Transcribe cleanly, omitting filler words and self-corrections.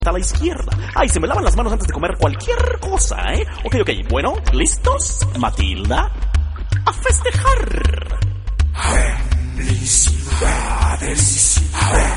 a la izquierda. Ay, se me lavan las manos antes de comer cualquier cosa, ¿eh? Ok, bueno, ¿listos? Matilda, a festejar. Felicidades.